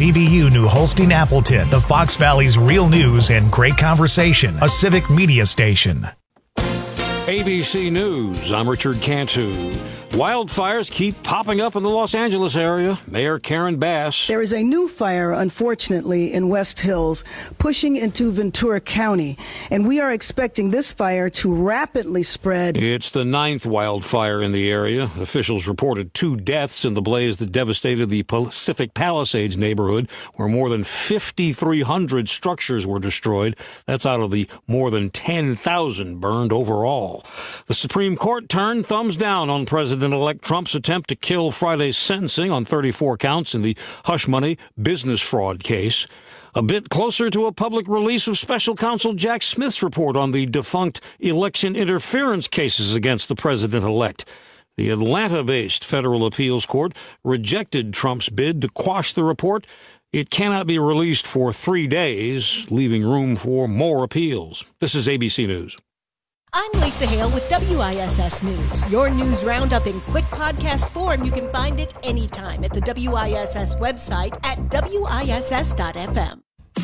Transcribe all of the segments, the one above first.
WDBU New Holstein Appleton, the Fox Valley's real news and great conversation, a civic media station. ABC News, I'm Richard Cantu. Wildfires keep popping up in the Los Angeles area. Mayor Karen Bass. There is a new fire, unfortunately, in West Hills, pushing into Ventura County, and we are expecting this fire to rapidly spread. It's the 9th wildfire in the area. Officials reported 2 deaths in the blaze that devastated the Pacific Palisades neighborhood, where more than 5,300 structures were destroyed. That's out of the more than 10,000 burned overall. The Supreme Court turned thumbs down on President-elect Trump's attempt to kill Friday's sentencing on 34 counts in the hush money business fraud case. A bit closer to a public release of Special Counsel Jack Smith's report on the defunct election interference cases against the president-elect. The Atlanta-based federal appeals court rejected Trump's bid to quash the report. It cannot be released for 3 days, leaving room for more appeals. This is ABC News. I'm Lisa Hale with WISS News. Your news roundup in quick podcast form. You can find it anytime at the WISS website at WISS.FM.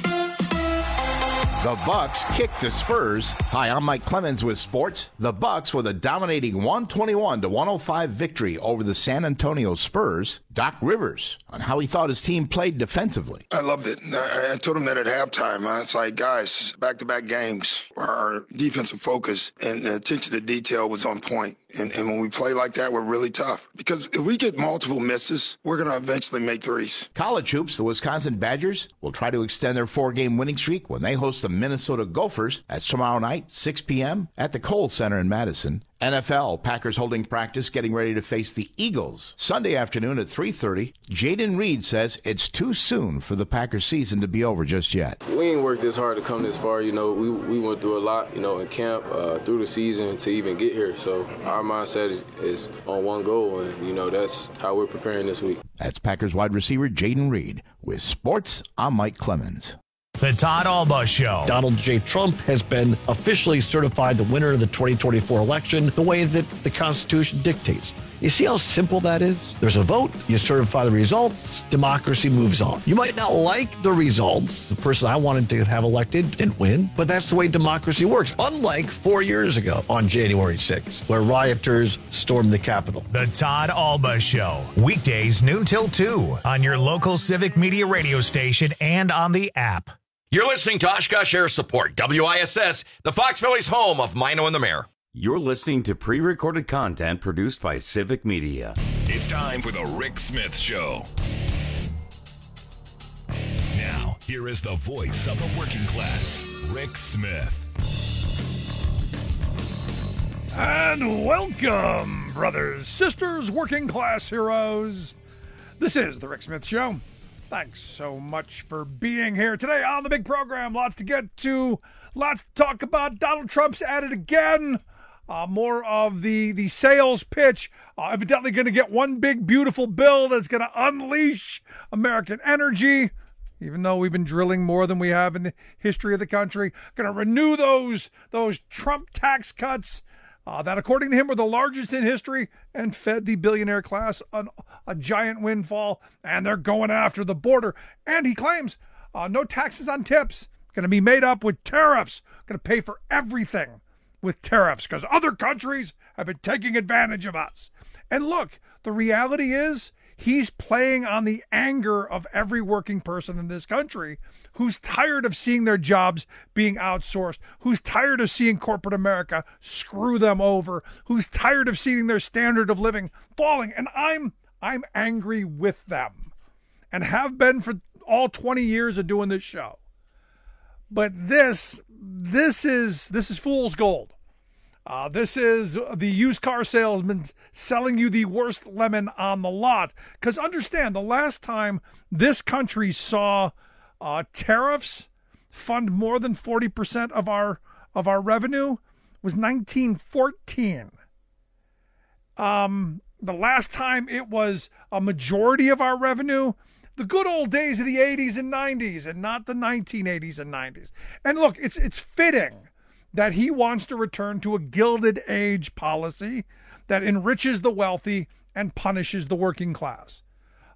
The Bucks kick the Spurs. Hi, I'm Mike Clemens with sports. The Bucks with a dominating 121-105 victory over the San Antonio Spurs. Doc Rivers on how he thought his team played defensively. I loved it. I told him that at halftime. It's like, guys, back-to-back games, our defensive focus and attention to detail was on point. And when we play like that, we're really tough. Because if we get multiple misses, we're going to eventually make threes. College hoops, the Wisconsin Badgers will try to extend their 4-game winning streak when they host the Minnesota Gophers. That's tomorrow night, 6 p.m. at the Kohl Center in Madison. NFL, Packers holding practice, getting ready to face the Eagles. Sunday afternoon at 3:30. Jaden Reed says it's too soon for the Packers season to be over just yet. We ain't worked this hard to come this far. We went through a lot, in camp, through the season to even get here. So our mindset is on one goal, and, that's how we're preparing this week. That's Packers wide receiver Jaden Reed. With sports, I'm Mike Clemens. The Todd Alba Show. Donald J. Trump has been officially certified the winner of the 2024 election the way that the Constitution dictates. You see how simple that is? There's a vote, you certify the results, democracy moves on. You might not like the results. The person I wanted to have elected didn't win, but that's the way democracy works. Unlike 4 years ago on January 6th, where rioters stormed the Capitol. The Todd Alba Show. Weekdays noon till 2 on your local civic media radio station and on the app. You're listening to Oshkosh Air Support, WISS, the Fox Valley's home of Mino and the Mayor. You're listening to pre-recorded content produced by Civic Media. It's time for the Rick Smith Show. Now, here is the voice of the working class, Rick Smith. And welcome, brothers, sisters, working class heroes. This is the Rick Smith Show. Thanks so much for being here today on the big program. Lots to get to, lots to talk about. Donald Trump's at it again. More of the sales pitch. Evidently going to get one big, beautiful bill that's going to unleash American energy, even though we've been drilling more than we have in the history of the country. Going to renew those Trump tax cuts that, according to him, were the largest in history and fed the billionaire class a giant windfall. And they're going after the border. And he claims no taxes on tips. Going to be made up with tariffs. Going to pay for everything with tariffs because other countries have been taking advantage of us. And look, the reality is he's playing on the anger of every working person in this country who's tired of seeing their jobs being outsourced, who's tired of seeing corporate America screw them over, who's tired of seeing their standard of living falling. And I'm angry with them and have been for all 20 years of doing this show. But this is fool's gold. This is the used car salesman selling you the worst lemon on the lot. Because understand, the last time this country saw tariffs fund more than 40% of our revenue was 1914. The last time it was a majority of our revenue, the good old days of the 80s and 90s, and not the 1980s and 90s. And look, it's fitting that he wants to return to a Gilded Age policy that enriches the wealthy and punishes the working class.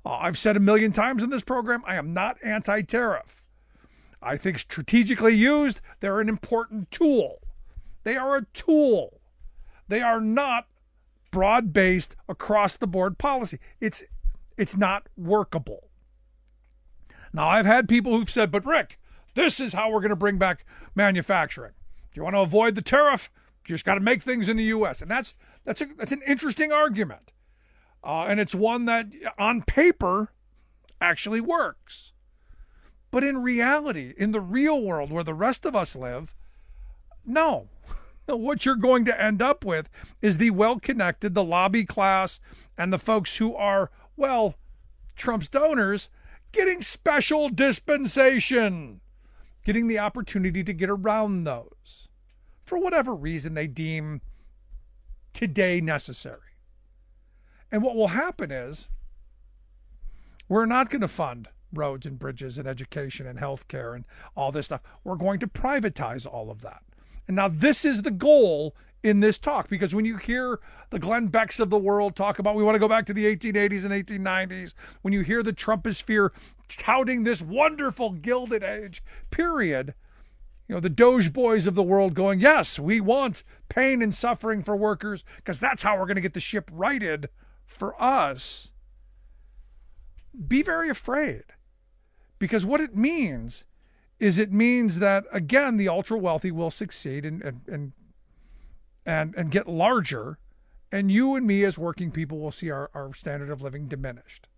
I've said a million times in this program, I am not anti-tariff. I think strategically used, they're an important tool. They are a tool. They are not broad-based, across-the-board policy. It's not workable. Now, I've had people who've said, but Rick, this is how we're going to bring back manufacturing. If you want to avoid the tariff, you just got to make things in the U.S. And that's an interesting argument. And it's one that, on paper, actually works. But in reality, in the real world where the rest of us live, no. What you're going to end up with is the well-connected, the lobby class, and the folks who are, well, Trump's donors, getting special dispensation, getting the opportunity to get around those for whatever reason they deem today necessary. And what will happen is we're not going to fund roads and bridges and education and healthcare and all this stuff. We're going to privatize all of that. And now this is the goal in this talk, because when you hear the Glenn Becks of the world talk about we want to go back to the 1880s and 1890s, when you hear the Trumposphere touting this wonderful Gilded Age period, the Doge boys of the world going, yes, we want pain and suffering for workers because that's how we're going to get the ship righted for us. Be very afraid, because what it means is that, again, the ultra wealthy will succeed and get larger, and you and me as working people will see our standard of living diminished.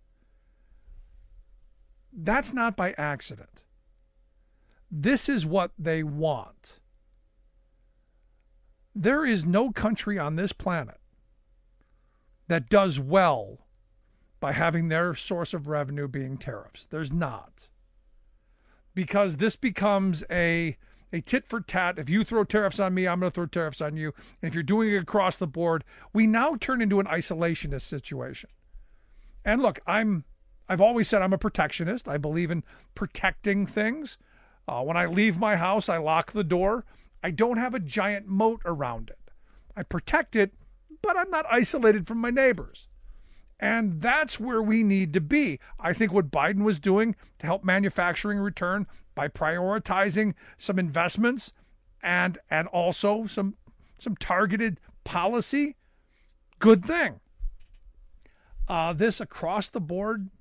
That's not by accident. This is what they want. There is no country on this planet that does well by having their source of revenue being tariffs. There's not. Because this becomes a tit for tat. If you throw tariffs on me, I'm going to throw tariffs on you. And if you're doing it across the board, we now turn into an isolationist situation. And look, I've always said I'm a protectionist. I believe in protecting things. When I leave my house, I lock the door. I don't have a giant moat around it. I protect it, but I'm not isolated from my neighbors. And that's where we need to be. I think what Biden was doing to help manufacturing return by prioritizing some investments and also some targeted policy, good thing. This across the board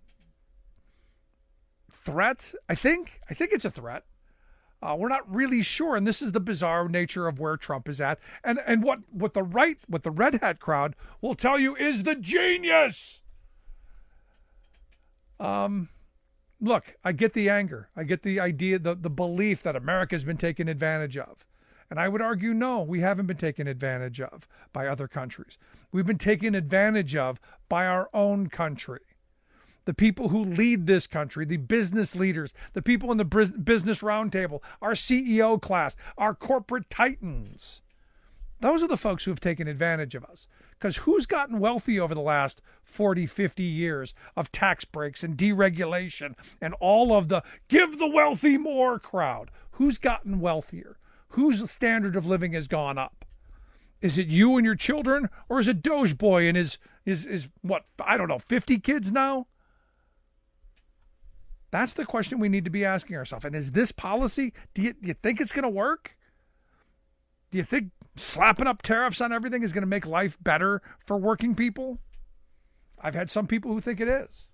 threat, I think it's a threat. We're not really sure, and this is the bizarre nature of where Trump is at, and what the red hat crowd will tell you is the genius. Look, I get the anger, I get the idea, the belief that America's been taken advantage of, and I would argue no, we haven't been taken advantage of by other countries. We've been taken advantage of by our own country. The people who lead this country, the business leaders, the people in the business roundtable, our CEO class, our corporate titans. Those are the folks who have taken advantage of us. Because who's gotten wealthy over the last 40, 50 years of tax breaks and deregulation and all of the give the wealthy more crowd? Who's gotten wealthier? Whose standard of living has gone up? Is it you and your children, or is it Doge Boy and his what, I don't know, 50 kids now? That's the question we need to be asking ourselves. And is this policy, do you think it's going to work? Do you think slapping up tariffs on everything is going to make life better for working people? I've had some people who think it is.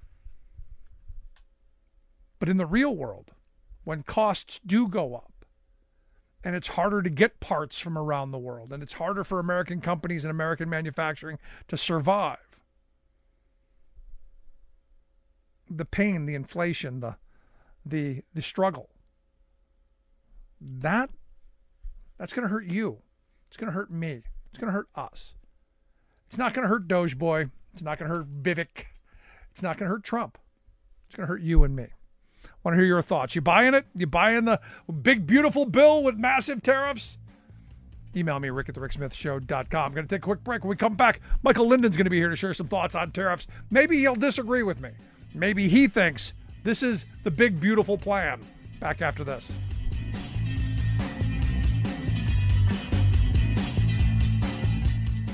But in the real world, when costs do go up, and it's harder to get parts from around the world, and it's harder for American companies and American manufacturing to survive, the pain, the inflation, the struggle, that's going to hurt you. It's going to hurt me. It's going to hurt us. It's not going to hurt Doge Boy. It's not going to hurt Vivek. It's not going to hurt Trump. It's going to hurt you and me. Want to hear your thoughts? You buying it? You buying the big, beautiful bill with massive tariffs? Email me, rick@thericksmithshow.com. I'm going to take a quick break. When we come back, Michael Linden's going to be here to share some thoughts on tariffs. Maybe he'll disagree with me. Maybe he thinks this is the big, beautiful plan. Back after this.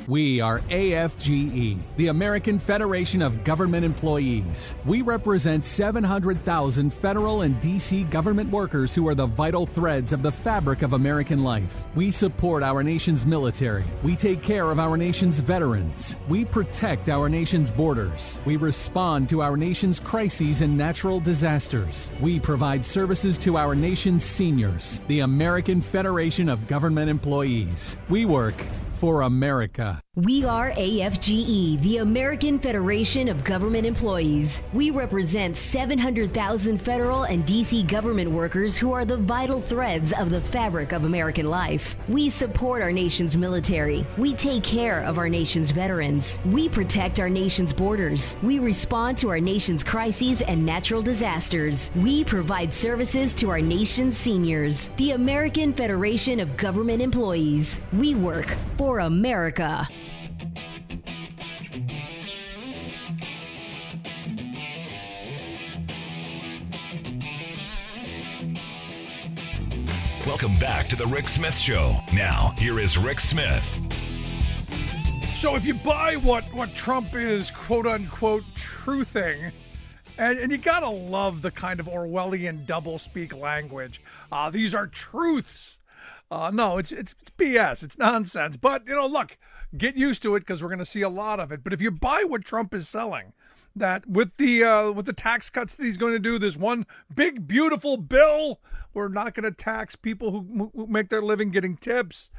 We are AFGE, the American Federation of Government Employees. We represent 700,000 federal and D.C. government workers who are the vital threads of the fabric of American life. We support our nation's military. We take care of our nation's veterans. We protect our nation's borders. We respond to our nation's crises and natural disasters. We provide services to our nation's seniors. The American Federation of Government Employees. We work for America. We are AFGE, the American Federation of Government Employees. We represent 700,000 federal and D.C. government workers who are the vital threads of the fabric of American life. We support our nation's military. We take care of our nation's veterans. We protect our nation's borders. We respond to our nation's crises and natural disasters. We provide services to our nation's seniors. The American Federation of Government Employees. We work for America. Welcome back to the Rick Smith Show. Now, here is Rick Smith. So if you buy what Trump is, quote-unquote, truthing, and you got to love the kind of Orwellian doublespeak language. These are truths. No, it's BS. It's nonsense. But, look, get used to it because we're going to see a lot of it. But if you buy what Trump is selling, that with the tax cuts that he's going to do, this one big, beautiful bill, we're not going to tax people who make their living getting tips.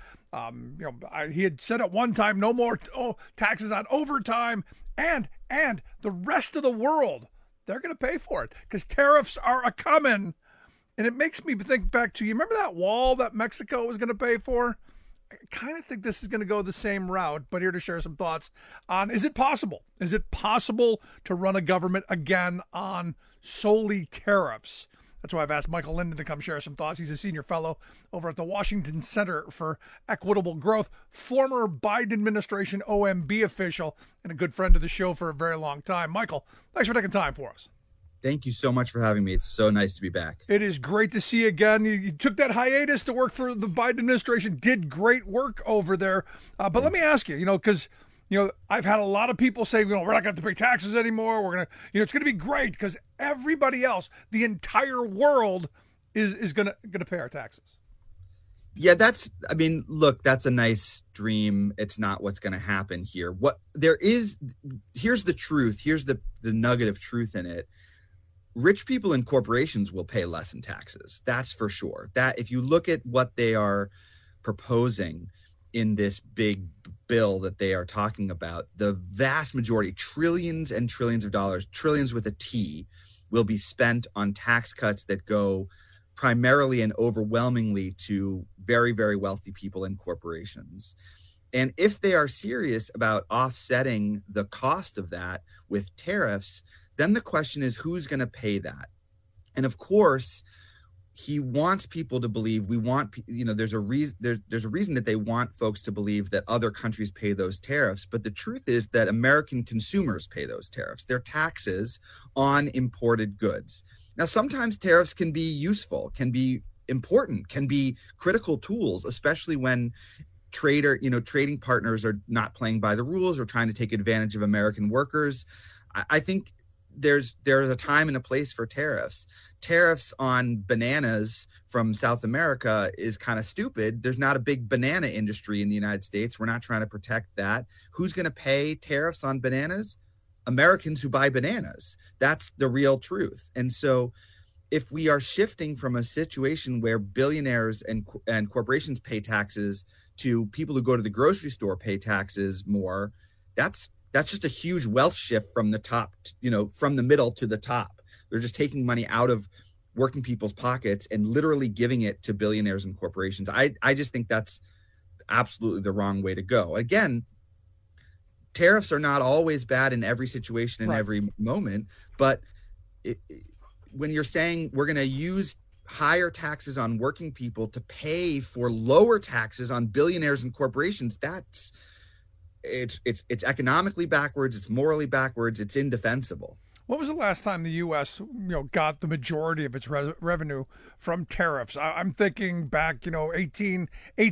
He had said at one time, no more taxes on overtime, and the rest of the world, they're going to pay for it because tariffs are a coming. And it makes me think back to, you remember that wall that Mexico was going to pay for? I kind of think this is going to go the same route, but here to share some thoughts on, is it possible? Is it possible to run a government again on solely tariffs? That's why I've asked Michael Linden to come share some thoughts. He's a senior fellow over at the Washington Center for Equitable Growth, former Biden administration OMB official, and a good friend of the show for a very long time. Michael, thanks for taking time for us. Thank you so much for having me. It's so nice to be back. It is great to see you again. You took that hiatus to work for the Biden administration, did great work over there. But let me ask you, because, I've had a lot of people say, we're not going to have to pay taxes anymore. We're going to, it's going to be great because everybody else, the entire world is going to pay our taxes. Yeah, that's a nice dream. It's not what's going to happen here. Here's the truth. Here's the nugget of truth in it. Rich people and corporations will pay less in taxes. That's for sure. That if you look at what they are proposing in this big bill that they are talking about, the vast majority, trillions and trillions of dollars, trillions with a T, will be spent on tax cuts that go primarily and overwhelmingly to very, very wealthy people and corporations. And if they are serious about offsetting the cost of that with tariffs, then the question is, who's going to pay that? And of course, he wants people to believe, there's a reason that they want folks to believe that other countries pay those tariffs. But the truth is that American consumers pay those tariffs. They're taxes on imported goods. Now, sometimes tariffs can be useful, can be important, can be critical tools, especially when trading partners are not playing by the rules or trying to take advantage of American workers. I think there's a time and a place for tariffs. Tariffs on bananas from South America is kind of stupid. There's not a big banana industry in the United States. We're not trying to protect that. Who's going to pay tariffs on bananas? Americans who buy bananas. That's the real truth. And so if we are shifting from a situation where billionaires and corporations pay taxes to people who go to the grocery store pay taxes more, that's just a huge wealth shift from the top, from the middle to the top. They're just taking money out of working people's pockets and literally giving it to billionaires and corporations. I just think that's absolutely the wrong way to go. Again, tariffs are not always bad in every situation in every moment, but when you're saying we're going to use higher taxes on working people to pay for lower taxes on billionaires and corporations, it's economically backwards, it's morally backwards, it's indefensible. When was the last time the U.S. got the majority of its revenue from tariffs? I'm thinking back 1880s,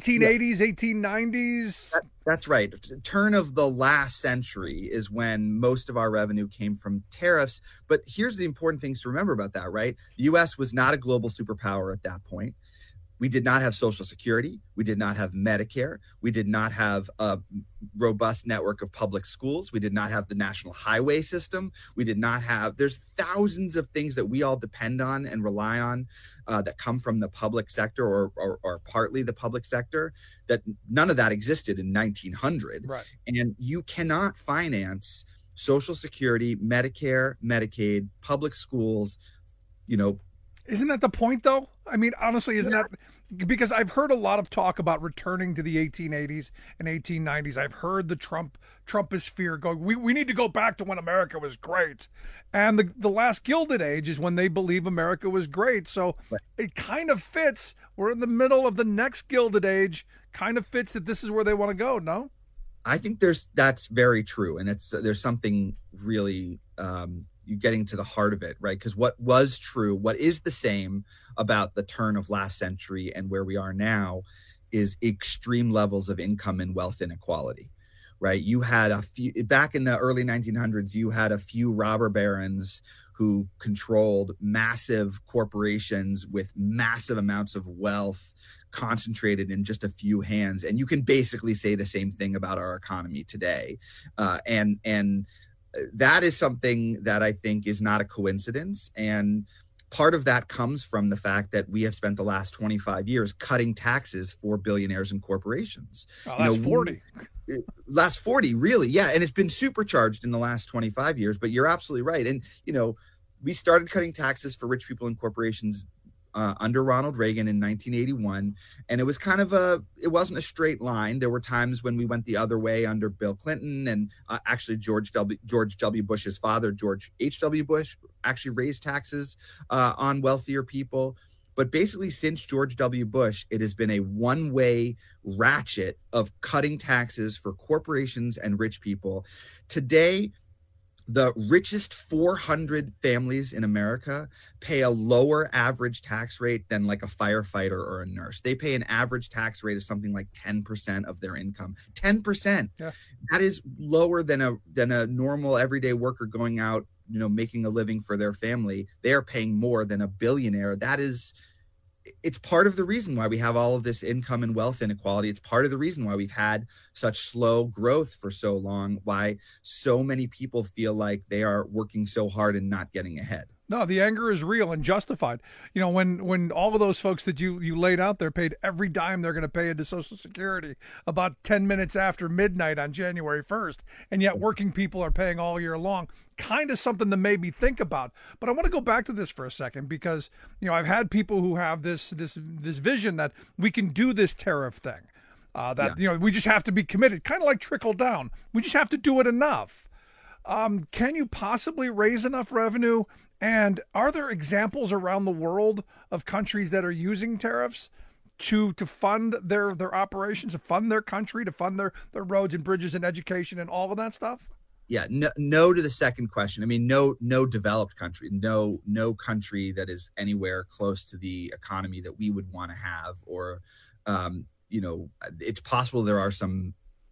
1890s. That's right. Turn of the last century is when most of our revenue came from tariffs. But here's the important things to remember about that, right? The U.S. was not a global superpower at that point. We did not have Social Security. We did not have Medicare. We did not have a robust network of public schools. We did not have the national highway system. We did not have, there's thousands of things that we all depend on and rely on that come from the public sector or partly the public sector, that none of that existed in 1900. Right. And you cannot finance Social Security, Medicare, Medicaid, public schools, Isn't that the point, though? I mean, honestly, isn't that because I've heard a lot of talk about returning to the 1880s and 1890s. I've heard the Trumposphere go, we need to go back to when America was great. And the last Gilded Age is when they believe America was great. So It kind of fits. We're in the middle of the next Gilded Age. Kind of fits that this is where they want to go, no? I think that's very true. And there's something really you getting to the heart of it, right? Because what was true, what is the same about the turn of last century and where we are now is extreme levels of income and wealth inequality, right? You had back in the early 1900s, you had a few robber barons who controlled massive corporations with massive amounts of wealth concentrated in just a few hands. And you can basically say the same thing about our economy today. And that is something that I think is not a coincidence. And part of that comes from the fact that we have spent the last 25 years cutting taxes for billionaires and corporations. Last 40. Last 40, really. Yeah. And it's been supercharged in the last 25 years, but you're absolutely right. And, we started cutting taxes for rich people and corporations under Ronald Reagan in 1981. And it was it wasn't a straight line. There were times when we went the other way under Bill Clinton and actually George W. Bush's father, George H.W. Bush, actually raised taxes on wealthier people. But basically since George W. Bush, it has been a one-way ratchet of cutting taxes for corporations and rich people. Today, the richest 400 families in America pay a lower average tax rate than like a firefighter or a nurse. They pay an average tax rate of something like 10% of their income. 10%. Yeah. That is lower than a normal everyday worker going out, making a living for their family. They are paying more than a billionaire. It's part of the reason why we have all of this income and wealth inequality. It's part of the reason why we've had such slow growth for so long, why so many people feel like they are working so hard and not getting ahead. No, the anger is real and justified. When all of those folks that you laid out there paid every dime they're going to pay into Social Security about 10 minutes after midnight on January 1st, and yet working people are paying all year long, kind of something that made me think about. But I want to go back to this for a second because, I've had people who have this vision that we can do this tariff thing, we just have to be committed, kind of like trickle down. We just have to do it enough. Can you possibly raise enough revenue? And are there examples around the world of countries that are using tariffs to fund their operations, to fund their country, to fund their roads and bridges and education and all of that stuff? Yeah, no to the second question. I mean, no developed country, no country that is anywhere close to the economy that we would want to have, or, it's possible there are some,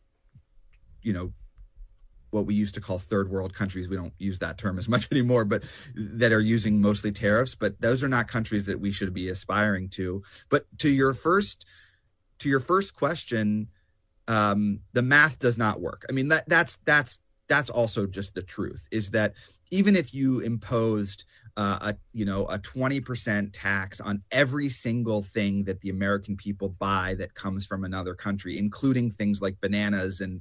what we used to call third world countries. We don't use that term as much anymore, but that are using mostly tariffs. But those are not countries that we should be aspiring to. But to your first question, the math does not work. I mean, that's also just the truth, is that even if you imposed a 20% tax on every single thing that the American people buy that comes from another country, including things like bananas and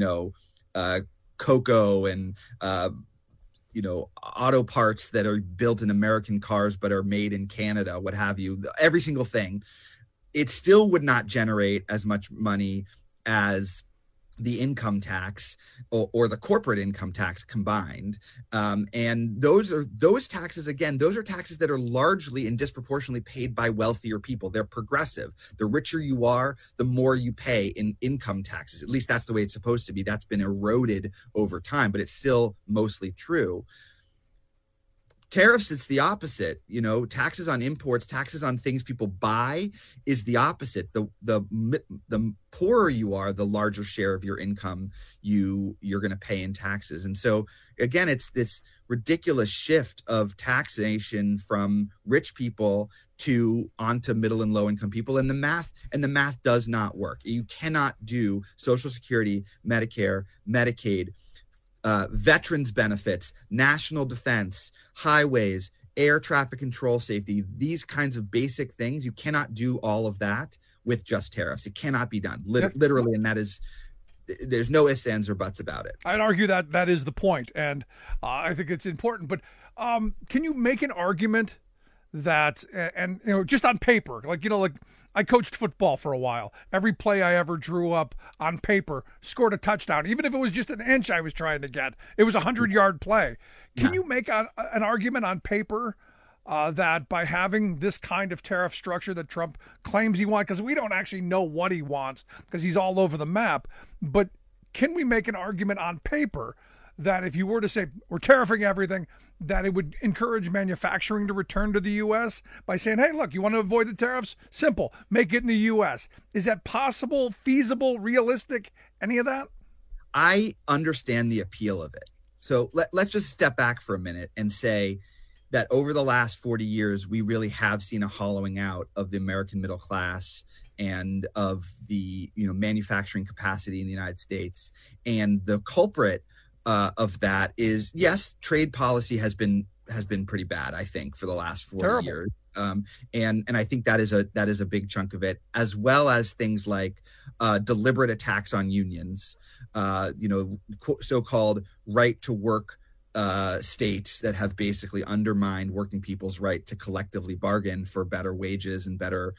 cocoa and auto parts that are built in American cars but are made in Canada, what have you, every single thing, it still would not generate as much money as the income tax or the corporate income tax combined. And those taxes, again, those are taxes that are largely and disproportionately paid by wealthier people. They're progressive. The richer you are, the more you pay in income taxes. At least that's the way it's supposed to be. That's been eroded over time, but it's still mostly true. Tariffs, it's the opposite. Taxes on imports, taxes on things people buy is the opposite. The poorer you are, the larger share of your income you're going to pay in taxes. And so again, it's this ridiculous shift of taxation from rich people onto middle and low income people. And the math does not work. You cannot do Social Security, Medicare, Medicaid, veterans benefits, national defense, highways, air traffic control safety, these kinds of basic things. You cannot do all of that with just tariffs. It cannot be done literally. And there's no ifs, ands, or buts about it. I'd argue that is the point. And I think it's important, but can you make an argument that, and just on paper, like I coached football for a while. Every play I ever drew up on paper scored a touchdown. Even if it was just an inch I was trying to get, it was a 100-yard play. Can you make an argument on paper that by having this kind of tariff structure that Trump claims he wants, because we don't actually know what he wants because he's all over the map, but can we make an argument on paper that if you were to say we're tariffing everything, that it would encourage manufacturing to return to the U.S. by saying, hey, look, you want to avoid the tariffs? Simple. Make it in the U.S. Is that possible, feasible, realistic, any of that? I understand the appeal of it. So let's just step back for a minute and say that over the last 40 years, we really have seen a hollowing out of the American middle class and of the manufacturing capacity in the United States. And the culprit of that is, yes, trade policy has been pretty bad, I think, for the last 40 years. And I think that is a big chunk of it, as well as things like deliberate attacks on unions, so-called right to work states that have basically undermined working people's right to collectively bargain for better wages and better,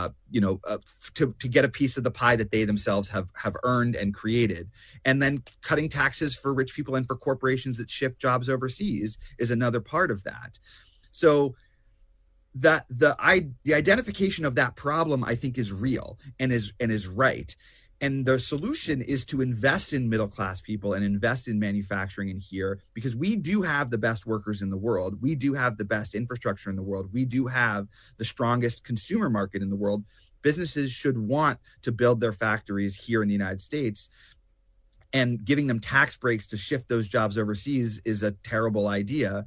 to get a piece of the pie that they themselves have earned and created. And then cutting taxes for rich people and for corporations that ship jobs overseas is another part of that. So that the identification of that problem, I think, is real and is right. And the solution is to invest in middle-class people and invest in manufacturing in here, because we do have the best workers in the world. We do have the best infrastructure in the world. We do have the strongest consumer market in the world. Businesses should want to build their factories here in the United States, and giving them tax breaks to shift those jobs overseas is a terrible idea.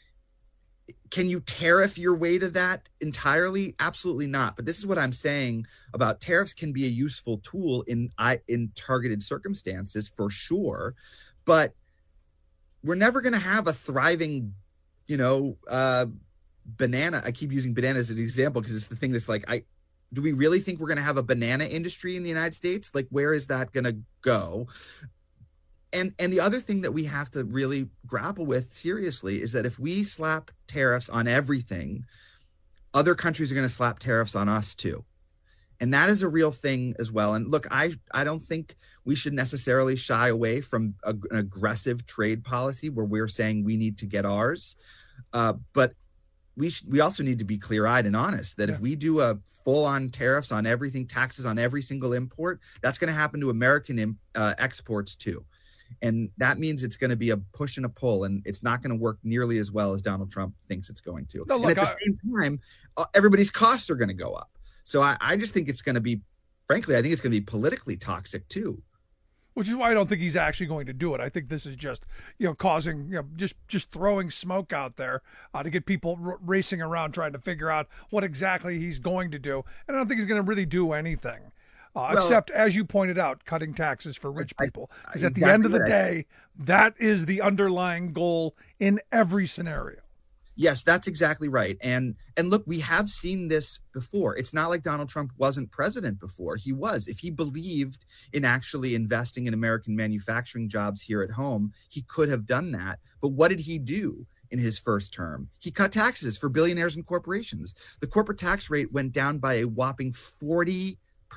Can you tariff your way to that entirely? Absolutely not. But this is what I'm saying about tariffs can be a useful tool in targeted circumstances, for sure. But we're never going to have a thriving, banana. I keep using banana as an example because it's the thing that's like, do we really think we're going to have a banana industry in the United States? Like, where is that going to go? And the other thing that we have to really grapple with seriously is that if we slap tariffs on everything, other countries are going to slap tariffs on us too. And that is a real thing as well. And look, I don't think we should necessarily shy away from an aggressive trade policy where we're saying we need to get ours. But we also need to be clear-eyed and honest that if we do a full-on tariffs on everything, taxes on every single import, that's going to happen to American exports too. And that means it's going to be a push and a pull, and it's not going to work nearly as well as Donald Trump thinks it's going to. No, look, and at the same time, everybody's costs are going to go up. So I just think it's going to be, frankly, I think it's going to be politically toxic too. Which is why I don't think he's actually going to do it. I think this is just, causing, just throwing smoke out there to get people racing around trying to figure out what exactly he's going to do. And I don't think he's going to really do anything. Except, as you pointed out, cutting taxes for rich people. Because at the end of the day, that is the underlying goal in every scenario. Yes, that's exactly right. And look, we have seen this before. It's not like Donald Trump wasn't president before. He was. If he believed in actually investing in American manufacturing jobs here at home, he could have done that. But what did he do in his first term? He cut taxes for billionaires and corporations. The corporate tax rate went down by a whopping 40%.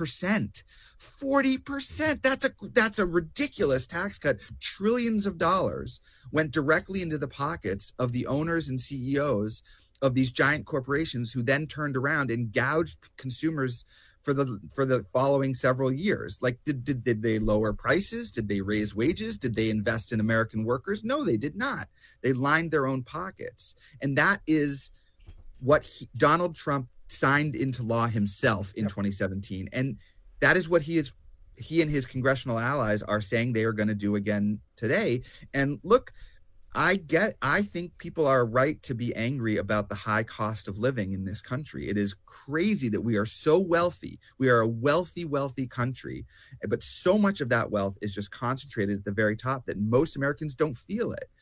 40%. That's a ridiculous tax cut. Trillions of dollars went directly into the pockets of the owners and CEOs of these giant corporations, who then turned around and gouged consumers for the following several years. Like, did they lower prices? Did they raise wages? Did they invest in American workers? No, they did not. They lined their own pockets. And that is what Donald Trump signed into law himself in 2017. And that is what he and his congressional allies are saying they are going to do again today. And look, I think people are right to be angry about the high cost of living in this country. It is crazy that we are so wealthy. We are a wealthy, wealthy country, but so much of that wealth is just concentrated at the very top that most Americans don't feel it.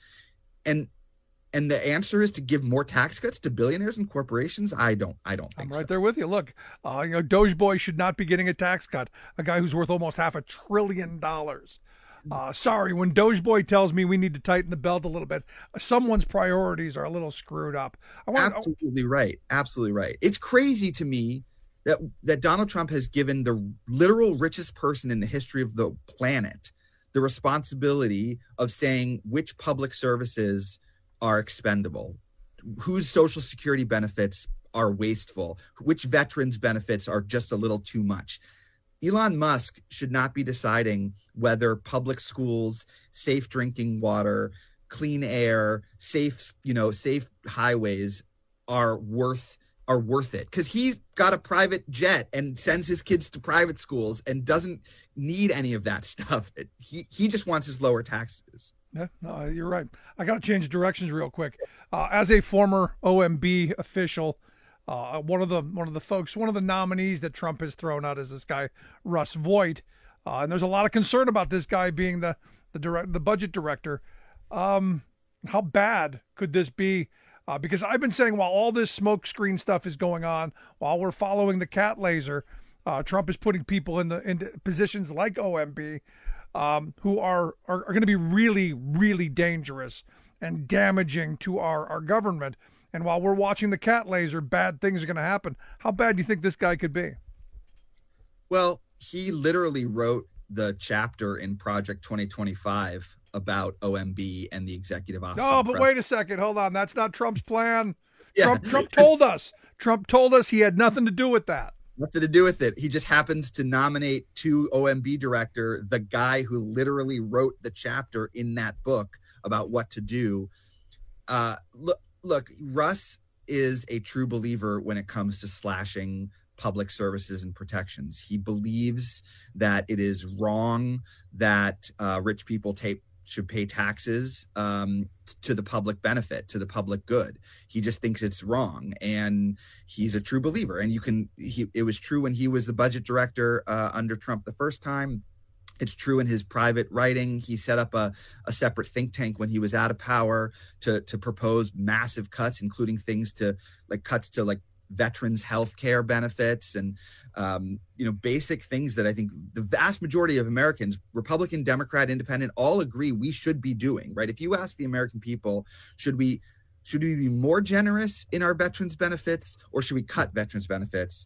And the answer is to give more tax cuts to billionaires and corporations. I don't think I'm so. right there with you. Look, Doge Boy should not be getting a tax cut. A guy who's worth almost $500 billion. Sorry, when Doge Boy tells me we need to tighten the belt a little bit, someone's priorities are a little screwed up. Absolutely right. Absolutely right. It's crazy to me that Donald Trump has given the literal richest person in the history of the planet the responsibility of saying which public services are expendable, whose Social Security benefits are wasteful, which veterans benefits are just a little too much. Elon Musk should not be deciding whether public schools, safe drinking water, clean air, safe highways are worth it, because he's got a private jet and sends his kids to private schools and doesn't need any of that stuff. He just wants his lower taxes. Yeah, no, you're right. I got to change directions real quick. As a former OMB official, one of the nominees that Trump has thrown out is this guy Russ Vought, and there's a lot of concern about this guy being the budget director. How bad could this be? Because I've been saying while all this smokescreen stuff is going on, while we're following the cat laser, Trump is putting people into positions like OMB. Who are going to be really, really dangerous and damaging to our government. And while we're watching the cat laser, bad things are going to happen. How bad do you think this guy could be? Well, he literally wrote the chapter in Project 2025 about OMB and the executive office. Oh, but wait a second. Hold on. That's not Trump's plan. Yeah. Trump told us. Trump told us he had nothing to do with that. Nothing to do with it. He just happens to nominate to OMB director the guy who literally wrote the chapter in that book about what to do. Look, Russ is a true believer when it comes to slashing public services and protections. He believes that it is wrong that rich people should pay taxes to the public benefit, to the public good. He just thinks it's wrong, and he's a true believer. And it was true when he was the budget director under Trump the first time. It's true in his private writing. He set up a separate think tank when he was out of power to propose massive cuts, including things cuts to veterans' health care benefits and basic things that I think the vast majority of Americans, Republican, Democrat, Independent, all agree we should be doing, right? If you ask the American people, should we be more generous in our veterans benefits, or should we cut veterans benefits?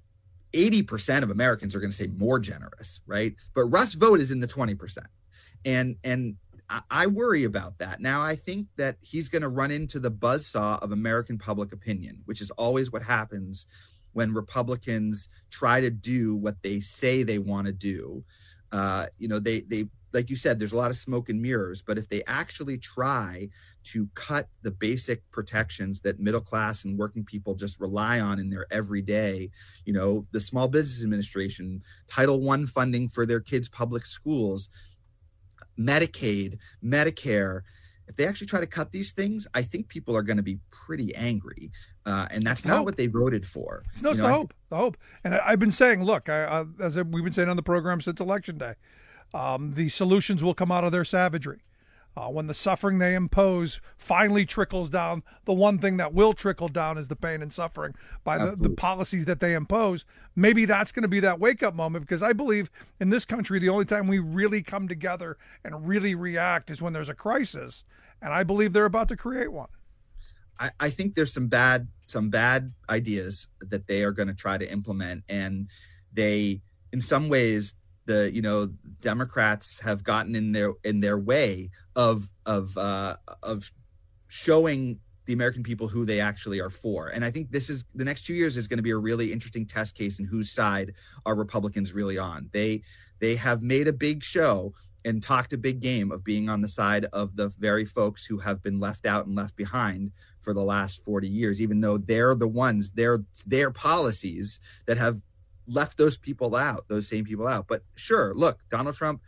80% of Americans are going to say more generous, right? But Russ Vought is in the 20%. And I worry about that. Now, I think that he's going to run into the buzzsaw of American public opinion, which is always what happens when Republicans try to do what they say they want to do. They like you said, there's a lot of smoke and mirrors, but if they actually try to cut the basic protections that middle class and working people just rely on in their everyday, the Small Business Administration, Title I funding for their kids' public schools, Medicaid, Medicare, if they actually try to cut these things, I think people are going to be pretty angry. And that's not what they voted for. No, it's the hope. And I've been saying, look, as we've been saying on the program since Election Day, the solutions will come out of their savagery. When the suffering they impose finally trickles down, the one thing that will trickle down is the pain and suffering by the policies that they impose. Maybe that's going to be that wake-up moment, because I believe in this country, the only time we really come together and really react is when there's a crisis, and I believe they're about to create one. I think there's some bad ideas that they are going to try to implement, and they, in some ways, the Democrats have gotten in their way of showing the American people who they actually are for. And I think the next 2 years is going to be a really interesting test case in whose side are Republicans really on. They have made a big show and talked a big game of being on the side of the very folks who have been left out and left behind for the last 40 years, even though they're the ones, their policies that have left those same people out. But sure, look, Donald Trump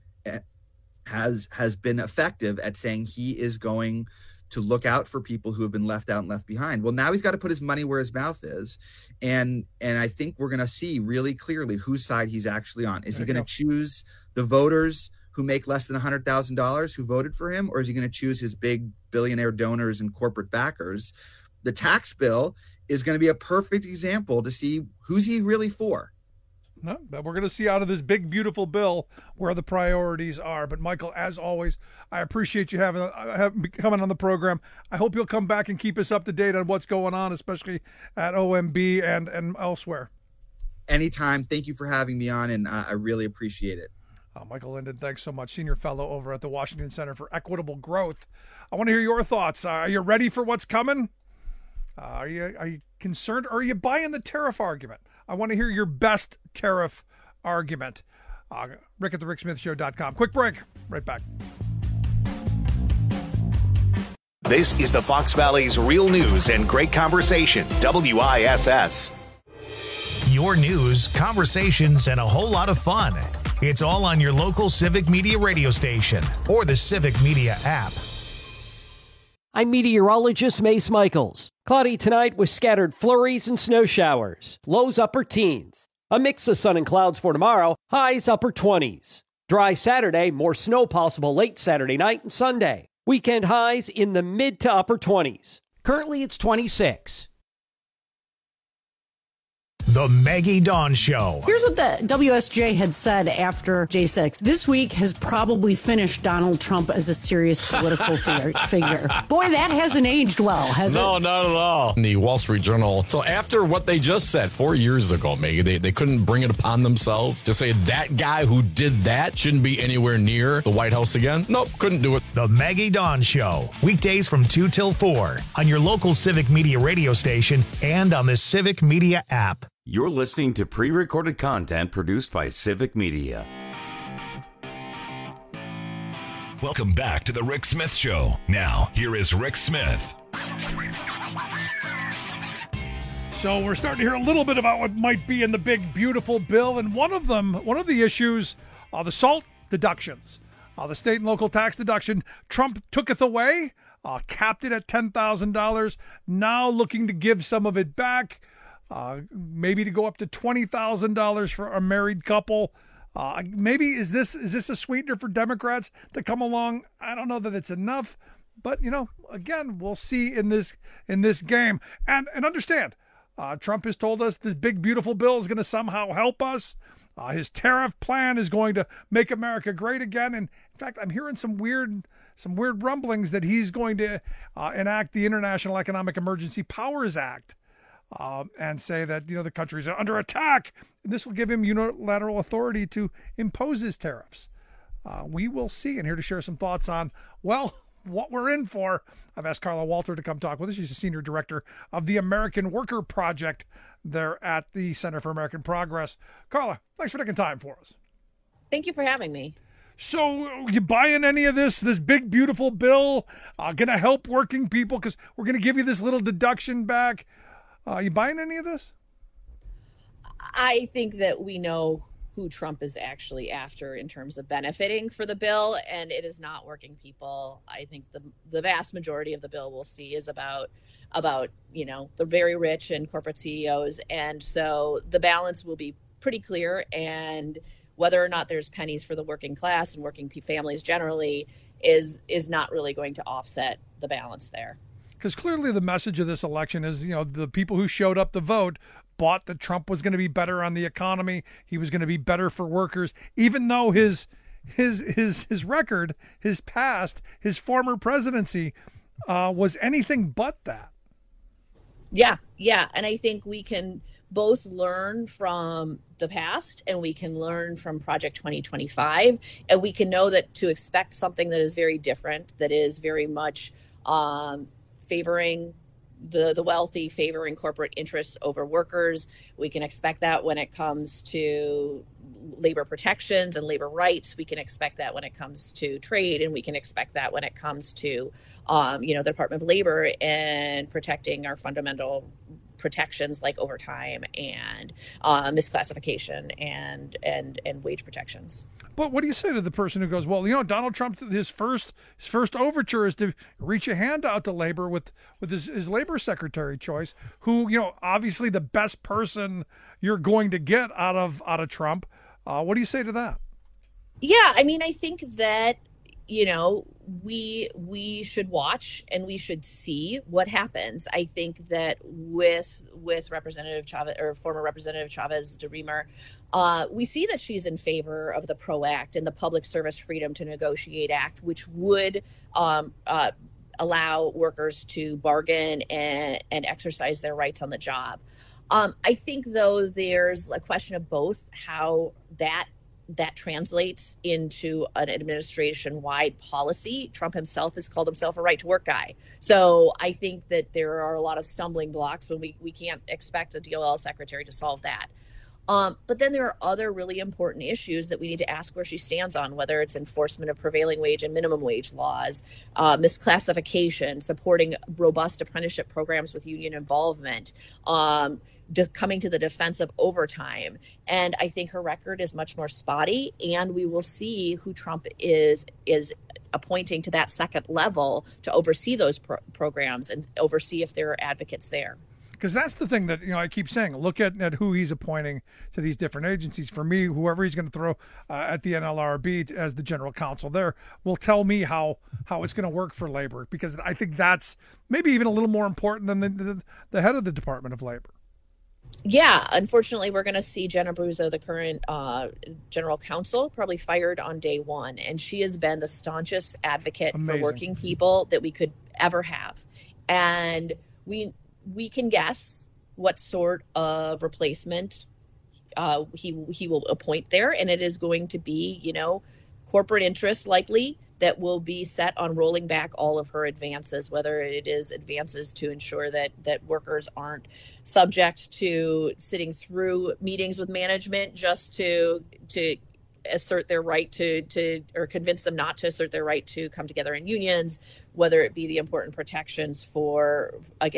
has been effective at saying he is going to look out for people who have been left out and left behind. Well, now he's got to put his money where his mouth is. And I think we're going to see really clearly whose side he's actually on. Is he going to choose the voters who make less than $100,000 who voted for him? Or is he going to choose his big billionaire donors and corporate backers? The tax bill is going to be a perfect example to see who's he really for. No, but we're going to see out of this big, beautiful bill where the priorities are. But, Michael, as always, I appreciate you having coming on the program. I hope you'll come back and keep us up to date on what's going on, especially at OMB and elsewhere. Anytime. Thank you for having me on, and I really appreciate it. Michael Linden, thanks so much. Senior fellow over at the Washington Center for Equitable Growth. I want to hear your thoughts. Are you ready for what's coming? Are you concerned, or are you buying the tariff argument? I want to hear your best tariff argument. Rick at thericksmithshow.com. Quick break. Right back. This is the Fox Valley's real news and great conversation, WISS. Your news, conversations, and a whole lot of fun. It's all on your local Civic Media radio station or the Civic Media app. I'm meteorologist Mace Michaels. Cloudy tonight with scattered flurries and snow showers. Lows upper teens. A mix of sun and clouds for tomorrow. Highs upper 20s. Dry Saturday, more snow possible late Saturday night and Sunday. Weekend highs in the mid to upper 20s. Currently it's 26. The Maggie Dawn Show. Here's what the WSJ had said after J6. This week has probably finished Donald Trump as a serious political figure. Boy, that hasn't aged well, has it? No, not at all. In the Wall Street Journal. So after what they just said 4 years ago, Maggie, they couldn't bring it upon themselves to say that guy who did that shouldn't be anywhere near the White House again. Nope, couldn't do it. The Maggie Dawn Show. Weekdays from 2 till 4 on your local Civic Media radio station and on the Civic Media app. You're listening to pre-recorded content produced by Civic Media. Welcome back to the Rick Smith Show. Now, here is Rick Smith. So we're starting to hear a little bit about what might be in the big, beautiful bill. And one of the issues, the SALT deductions, the state and local tax deduction. Trump took it away, capped it at $10,000, now looking to give some of it back. Maybe to go up to $20,000 for a married couple. Maybe is this a sweetener for Democrats to come along? I don't know that it's enough, but again, we'll see in this game. And understand, Trump has told us this big beautiful bill is going to somehow help us. His tariff plan is going to make America great again. And in fact, I'm hearing some weird rumblings that he's going to enact the International Economic Emergency Powers Act. And say that, the countries are under attack. And this will give him unilateral authority to impose his tariffs. We will see. And here to share some thoughts on, what we're in for, I've asked Carla Walter to come talk with us. She's the senior director of the American Worker Project there at the Center for American Progress. Carla, thanks for taking time for us. Thank you for having me. So you buying any of this big, beautiful bill going to help working people? Because we're going to give you this little deduction back. You buying any of this? I think that we know who Trump is actually after in terms of benefiting for the bill, and it is not working people. I think the vast majority of the bill we'll see is about the very rich and corporate CEOs, and so the balance will be pretty clear. And whether or not there's pennies for the working class and working families generally is not really going to offset the balance there. Because clearly the message of this election is, the people who showed up to vote bought that Trump was going to be better on the economy. He was going to be better for workers, even though his record, his past, his former presidency was anything but that. Yeah. And I think we can both learn from the past and we can learn from Project 2025. And we can know that to expect something that is very different, that is very much favoring the wealthy, favoring corporate interests over workers. We can expect that when it comes to labor protections and labor rights. We can expect that when it comes to trade, and we can expect that when it comes to, the Department of Labor and protecting our fundamental protections like overtime and misclassification and wage protections. But what do you say to the person who goes, well, Donald Trump, his first overture is to reach a hand out to labor with his labor secretary choice, who, obviously the best person you're going to get out of Trump. What do you say to that? Yeah, I mean, I think that, we should watch and we should see what happens. I think that with Representative Chavez, or former Representative Chavez DeRemer, we see that she's in favor of the PRO Act and the Public Service Freedom to Negotiate Act, which would allow workers to bargain and exercise their rights on the job. I think, though, there's a question of both how that translates into an administration-wide policy. Trump himself has called himself a right-to-work guy. So I think that there are a lot of stumbling blocks when we can't expect a DOL secretary to solve that. But then there are other really important issues that we need to ask where she stands on, whether it's enforcement of prevailing wage and minimum wage laws, misclassification, supporting robust apprenticeship programs with union involvement, coming to the defense of overtime. And I think her record is much more spotty, and we will see who Trump is appointing to that second level to oversee those programs and oversee if there are advocates there. Because that's the thing that, I keep saying, look at who he's appointing to these different agencies. For me, whoever he's going to throw at the NLRB as the general counsel there will tell me how it's going to work for labor, because I think that's maybe even a little more important than the head of the Department of Labor. Yeah, unfortunately, we're going to see Jenna Bruzzo, the current general counsel, probably fired on day one. And she has been the staunchest advocate for working people that we could ever have. And we can guess what sort of replacement he will appoint there. And it is going to be, corporate interests likely that will be set on rolling back all of her advances, whether it is advances to ensure that workers aren't subject to sitting through meetings with management just to assert their right to or convince them not to assert their right to come together in unions, whether it be the important protections for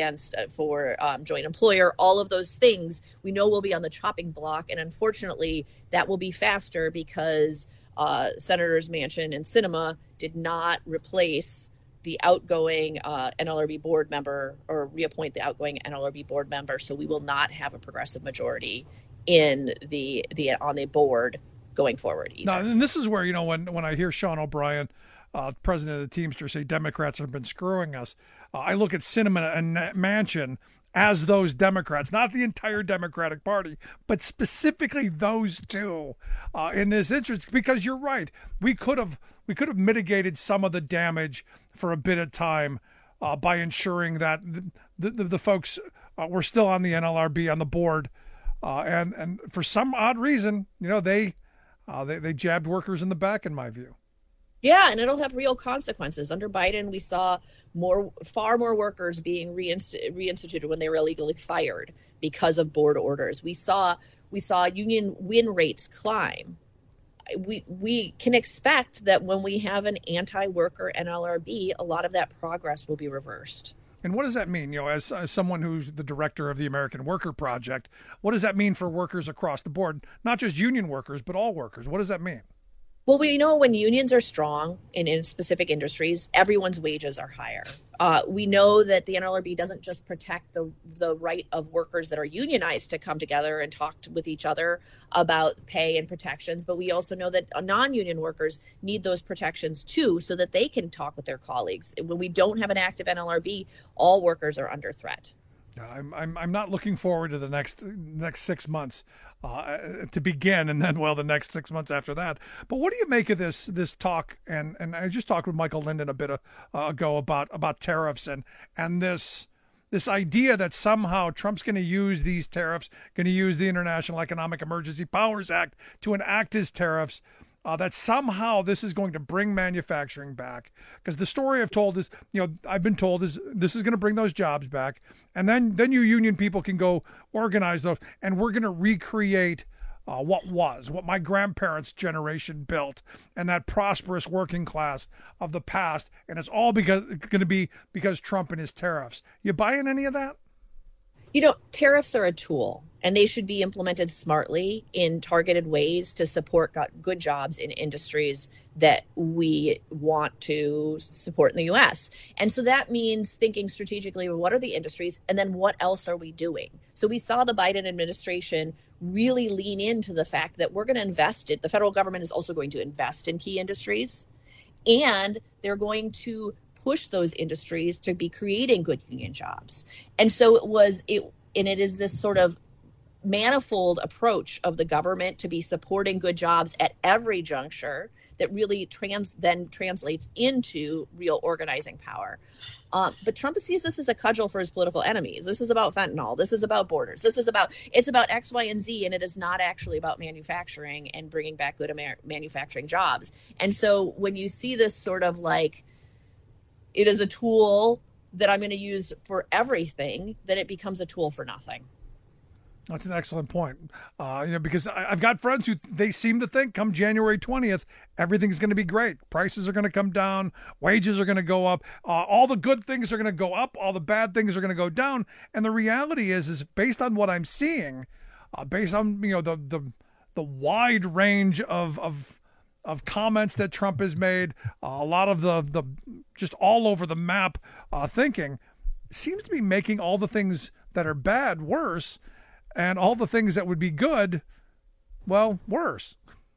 joint employer. All of those things we know will be on the chopping block, and unfortunately that will be faster because Senators Manchin and Sinema did not replace the outgoing NLRB board member or reappoint the outgoing NLRB board member. So we will not have a progressive majority in on the board going forward either. No, and this is where, when I hear Sean O'Brien, president of the Teamsters, say Democrats have been screwing us, I look at Sinema and Manchin as those Democrats, not the entire Democratic Party, but specifically those two in this interest, because you're right. We could have mitigated some of the damage for a bit of time by ensuring that the folks were still on the NLRB on the board, and for some odd reason, they jabbed workers in the back, in my view. Yeah, and it'll have real consequences. Under Biden, we saw far more workers being reinstituted when they were illegally fired because of board orders. We saw union win rates climb. We can expect that when we have an anti-worker NLRB, a lot of that progress will be reversed. And what does that mean? As someone who's the director of the American Worker Project, what does that mean for workers across the board? Not just union workers, but all workers. What does that mean? Well, we know when unions are strong in specific industries, everyone's wages are higher. We know that the NLRB doesn't just protect the right of workers that are unionized to come together and talk with each other about pay and protections, but we also know that non-union workers need those protections too, so that they can talk with their colleagues. When we don't have an active NLRB, all workers are under threat. I'm not looking forward to the next 6 months to begin, and then the next 6 months after that. But what do you make of this talk? And I just talked with Michael Linden a bit ago about tariffs and this idea that somehow Trump's going to use these tariffs, going to use the International Economic Emergency Powers Act to enact his tariffs. that somehow this is going to bring manufacturing back. Because the story I've told is, I've been told is this is going to bring those jobs back. And then you union people can go organize those. And we're going to recreate what my grandparents' generation built and that prosperous working class of the past. And it's all going to be because Trump and his tariffs. You buying any of that? Tariffs are a tool, and they should be implemented smartly in targeted ways to support good jobs in industries that we want to support in the U.S. And so that means thinking strategically, what are the industries, and then what else are we doing? So we saw the Biden administration really lean into the fact that we're going to invest in, the federal government is also going to invest in key industries, and they're going to push those industries to be creating good union jobs. And so it is this sort of manifold approach of the government to be supporting good jobs at every juncture that really then translates into real organizing power. But Trump sees this as a cudgel for his political enemies. This is about fentanyl. This is about borders. It's about X, Y, and Z, and it is not actually about manufacturing and bringing back good manufacturing jobs. And so when you see this sort of like, it is a tool that I'm going to use for everything, then it becomes a tool for nothing. That's an excellent point. Because I've got friends who they seem to think come January 20th, everything's going to be great. Prices are going to come down. Wages are going to go up. All the good things are going to go up. All the bad things are going to go down. And the reality is based on what I'm seeing, based on, the wide range of comments that Trump has made, a lot of the just all over the map thinking, seems to be making all the things that are bad worse, and all the things that would be good, well, worse.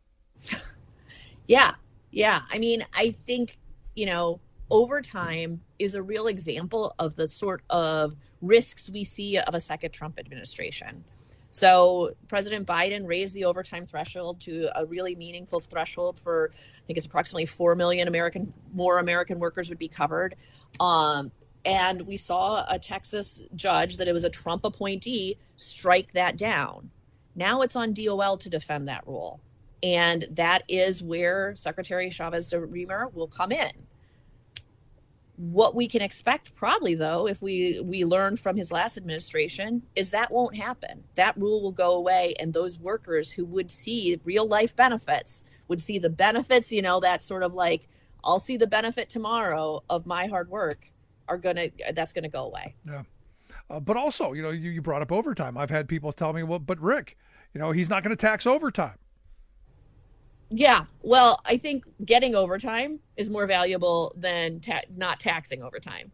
Yeah. I mean, I think, overtime is a real example of the sort of risks we see of a second Trump administration. So President Biden raised the overtime threshold to a really meaningful threshold for, I think it's approximately 4 million more American workers would be covered. And we saw a Texas judge that it was a Trump appointee strike that down. Now it's on DOL to defend that rule. And that is where Secretary Chavez de Remer will come in. What we can expect probably, though, if we learn from his last administration, is that won't happen. That rule will go away, and those workers who would see real life benefits would see the benefits, that sort of like, I'll see the benefit tomorrow of my hard work, that's going to go away. Yeah. But also, you brought up overtime. I've had people tell me, well, but Rick, he's not going to tax overtime. Yeah, well, I think getting overtime is more valuable than not taxing overtime.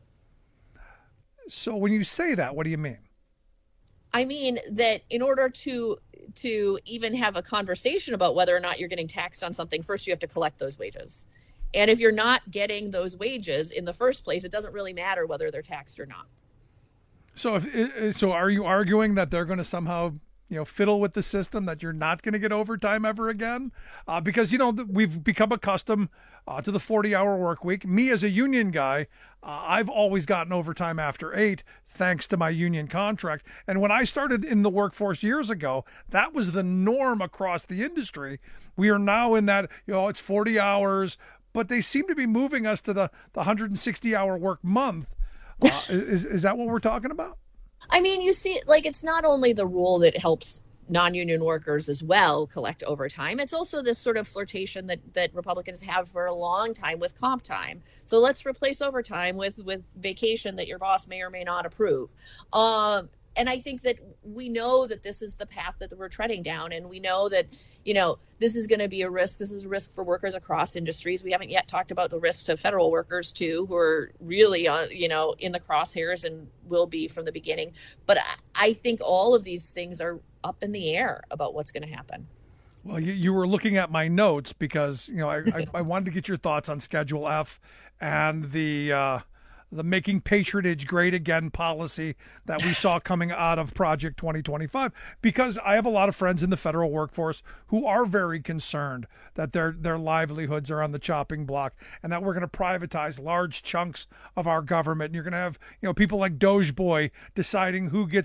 So when you say that, what do you mean? I mean that in order to even have a conversation about whether or not you're getting taxed on something, first you have to collect those wages. And if you're not getting those wages in the first place, it doesn't really matter whether they're taxed or not. So so are you arguing that they're going to somehow fiddle with the system, that you're not going to get overtime ever again? Because, we've become accustomed to the 40-hour work week. Me as a union guy, I've always gotten overtime after 8, thanks to my union contract. And when I started in the workforce years ago, that was the norm across the industry. We are now in that, it's 40 hours, but they seem to be moving us to the 160-hour work month. Is that what we're talking about? I mean, you see, it's not only the rule that helps non-union workers as well collect overtime. It's also this sort of flirtation that Republicans have for a long time with comp time. So let's replace overtime with vacation that your boss may or may not approve. And I think that we know that this is the path that we're treading down. And we know that, this is going to be a risk. This is a risk for workers across industries. We haven't yet talked about the risk to federal workers, too, who are really, in the crosshairs and will be from the beginning. But I think all of these things are up in the air about what's going to happen. Well, you were looking at my notes because, I wanted to get your thoughts on Schedule F and the Making Patriotage Great Again policy that we saw coming out of Project 2025, because I have a lot of friends in the federal workforce who are very concerned that their livelihoods are on the chopping block and that we're going to privatize large chunks of our government. And you're going to have, people like Doge Boy deciding who gets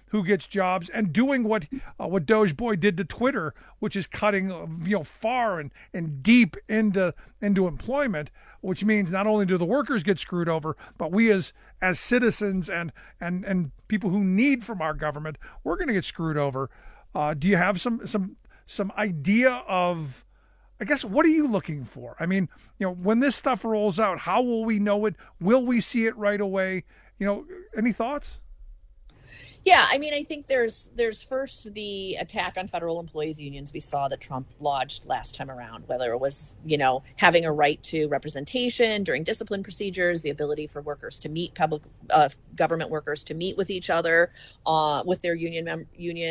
who gets jobs and doing what Doge Boy did to Twitter, which is cutting far and deep into employment, which means not only do the workers get screwed over, but we as citizens and people who need from our government, we're going to get screwed over. Do you have some idea of, I guess, what are you looking for? I mean, when this stuff rolls out, how will we know it? Will we see it right away? Any thoughts? Yeah, I mean, I think there's first the attack on federal employees unions we saw that Trump lodged last time around, whether it was, having a right to representation during discipline procedures, the ability for workers to meet government workers to meet with each other, with their union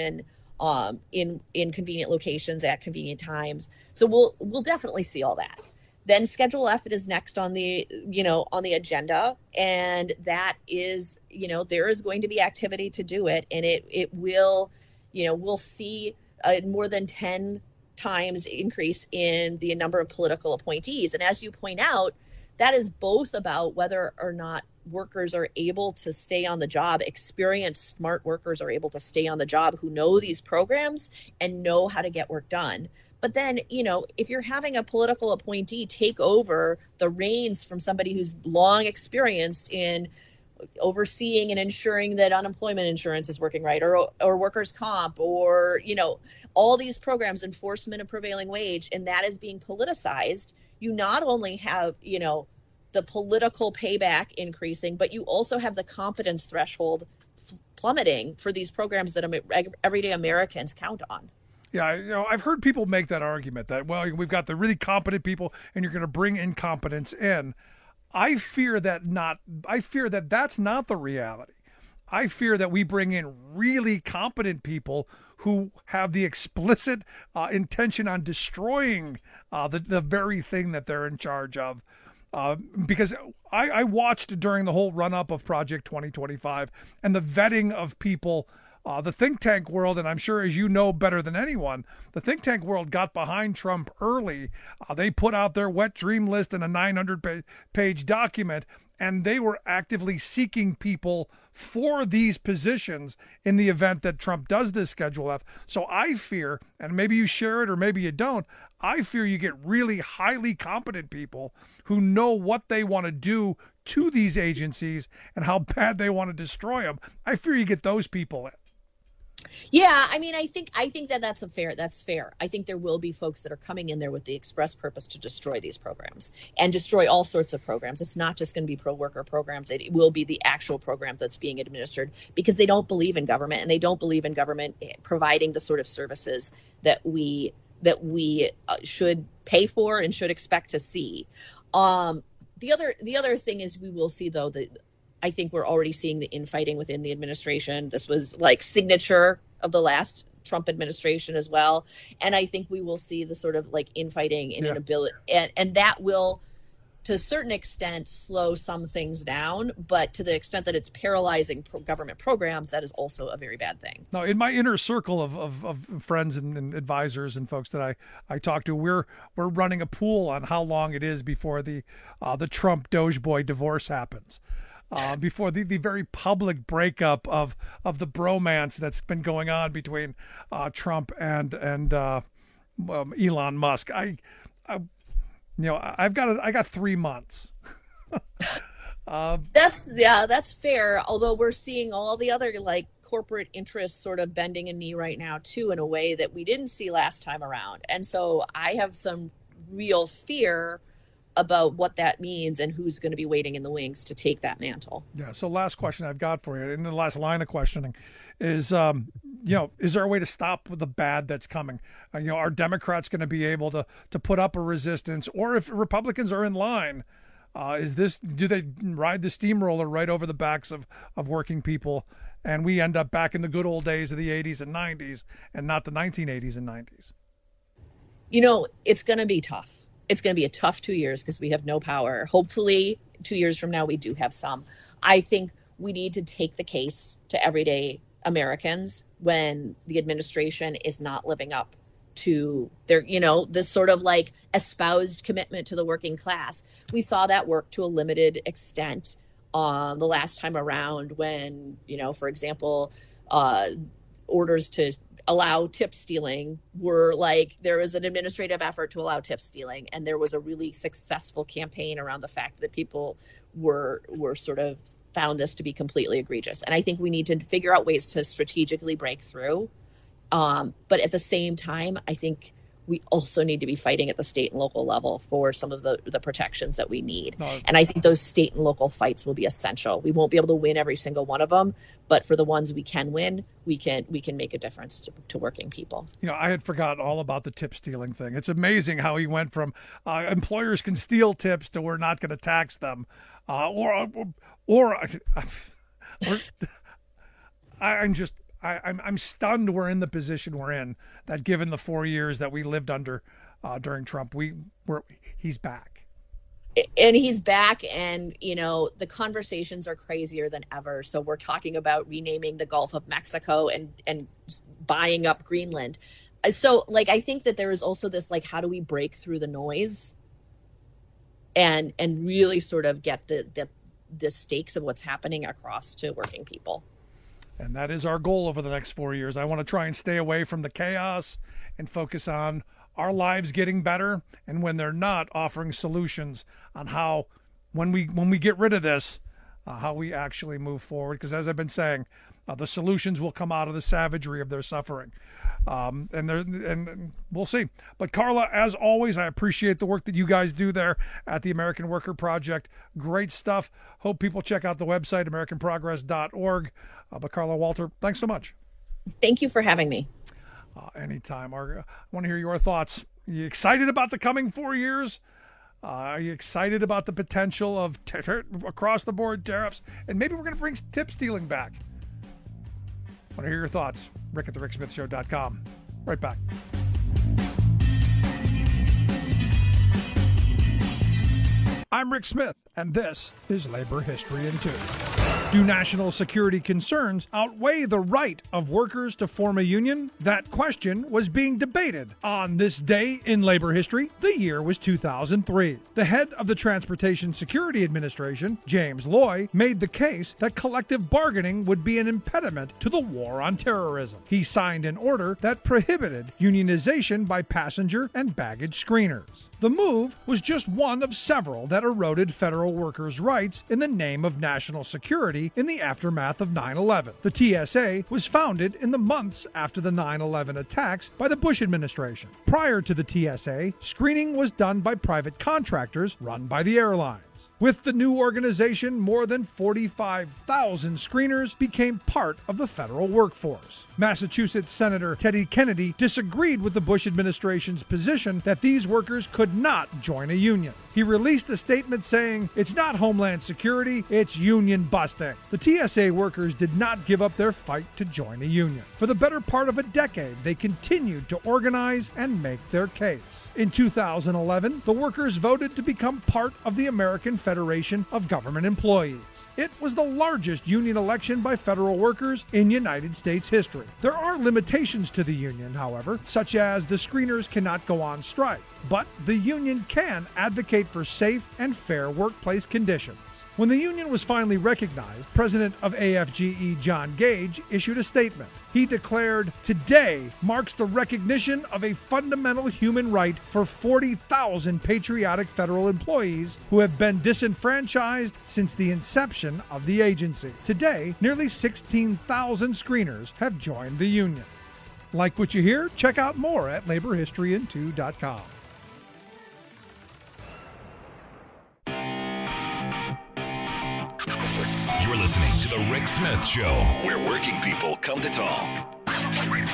in convenient locations at convenient times. So we'll definitely see all that. Then Schedule F is next on the agenda, and that is, there is going to be activity to do it, and it will, we'll see a more than 10 times increase in the number of political appointees. And as you point out, that is both about whether or not workers are able to stay on the job, experienced, smart workers are able to stay on the job who know these programs and know how to get work done. But then, if you're having a political appointee take over the reins from somebody who's long experienced in overseeing and ensuring that unemployment insurance is working right, or workers' comp, or, all these programs, enforcement of prevailing wage, and that is being politicized, you not only have, the political payback increasing, but you also have the competence threshold plummeting for these programs that everyday Americans count on. Yeah, I've heard people make that argument that, well, we've got the really competent people and you're going to bring incompetence in. I fear that that's not the reality. I fear that we bring in really competent people who have the explicit intention on destroying the very thing that they're in charge of. Because I watched during the whole run-up of Project 2025 and the vetting of people. The think tank world, and I'm sure as you know better than anyone, the think tank world got behind Trump early. They put out their wet dream list in a 900-page document, and they were actively seeking people for these positions in the event that Trump does this Schedule F. So I fear, and maybe you share it or maybe you don't, I fear you get really highly competent people who know what they want to do to these agencies and how bad they want to destroy them. I fear you get those people in. Yeah, I mean, I think that's fair. I think there will be folks that are coming in there with the express purpose to destroy these programs and destroy all sorts of programs. It's not just going to be pro-worker programs. It will be the actual program that's being administered because they don't believe in government, and they don't believe in government providing the sort of services that we should pay for and should expect to see. The other thing is we will see, though, that I think we're already seeing the infighting within the administration. This was like signature of the last Trump administration as well. And I think we will see the sort of like infighting and inability, and that will, to a certain extent, slow some things down. But to the extent that it's paralyzing government programs, that is also a very bad thing. Now, in my inner circle of friends and advisors and folks that I talk to, we're running a pool on how long it is before the Trump Doge Boy divorce happens. Before the very public breakup of the bromance that's been going on between Trump and Elon Musk. I got 3 months. That's fair. Although we're seeing all the other like corporate interests sort of bending a knee right now too, in a way that we didn't see last time around. And so I have some real fear about what that means and who's going to be waiting in the wings to take that mantle. Yeah. So last question I've got for you, in the last line of questioning, is is there a way to stop the bad that's coming? Are Democrats going to be able to put up a resistance, or if Republicans are in line, do they ride the steamroller right over the backs of working people, and we end up back in the good old days of the 80s and 90s and not the 1980s and 90s? It's going to be tough. It's going to be a tough 2 years because we have no power. Hopefully 2 years from now, we do have some. I think we need to take the case to everyday Americans when the administration is not living up to their, this sort of like espoused commitment to the working class. We saw that work to a limited extent the last time around when, for example, orders to allow tip stealing were like, there was an administrative effort to allow tip stealing, and there was a really successful campaign around the fact that people were sort of found this to be completely egregious. And I think we need to figure out ways to strategically break through. But at the same time, I think we also need to be fighting at the state and local level for some of the protections that we need. And I think those state and local fights will be essential. We won't be able to win every single one of them, but for the ones we can win, we can make a difference to working people. You know, I had forgotten all about the tip stealing thing. It's amazing how he went from employers can steal tips to we're not going to tax them, I'm stunned we're in the position we're in, that given the 4 years that we lived under during Trump, he's back. And he's back, and, you know, the conversations are crazier than ever. So we're talking about renaming the Gulf of Mexico and buying up Greenland. So, like, I think that there is also this, like, how do we break through the noise and really sort of get the stakes of what's happening across to working people. And that is our goal over the next 4 years. I want to try and stay away from the chaos and focus on our lives getting better, and when they're not, offering solutions on how, when we get rid of this, how we actually move forward. Because as I've been saying, the solutions will come out of the savagery of their suffering. And we'll see. But Carla, as always, I appreciate the work that you guys do there at the American Worker Project. Great stuff. Hope people check out the website, AmericanProgress.org. But Carla Walter, thanks so much. Thank you for having me. Anytime. I want to hear your thoughts. Are you excited about the coming 4 years? Are you excited about the potential of across-the-board tariffs? And maybe we're going to bring tip stealing back. I want to hear your thoughts. Rick at thericksmithshow.com. Right back. I'm Rick Smith, and this is Labor History in 2. Do national security concerns outweigh the right of workers to form a union? That question was being debated on this day in labor history. The year was 2003. The head of the Transportation Security Administration, James Loy, made the case that collective bargaining would be an impediment to the war on terrorism. He signed an order that prohibited unionization by passenger and baggage screeners. The move was just one of several that eroded federal workers' rights in the name of national security in the aftermath of 9/11. The TSA was founded in the months after the 9/11 attacks by the Bush administration. Prior to the TSA, screening was done by private contractors run by the airlines. With the new organization, more than 45,000 screeners became part of the federal workforce. Massachusetts Senator Teddy Kennedy disagreed with the Bush administration's position that these workers could not join a union. He released a statement saying, "It's not Homeland Security, it's union busting." The TSA workers did not give up their fight to join a union. For the better part of a decade, they continued to organize and make their case. In 2011, the workers voted to become part of the American Federation of Government Employees. It was the largest union election by federal workers in United States history. There are limitations to the union, however, such as the screeners cannot go on strike, but the union can advocate for safe and fair workplace conditions. When the union was finally recognized, President of AFGE John Gage issued a statement. He declared, "Today marks the recognition of a fundamental human right for 40,000 patriotic federal employees who have been disenfranchised since the inception of the agency. Today, nearly 16,000 screeners have joined the union." Like what you hear? Check out more at laborhistoryin2.com. You're listening to The Rick Smith Show, where working people come to talk. I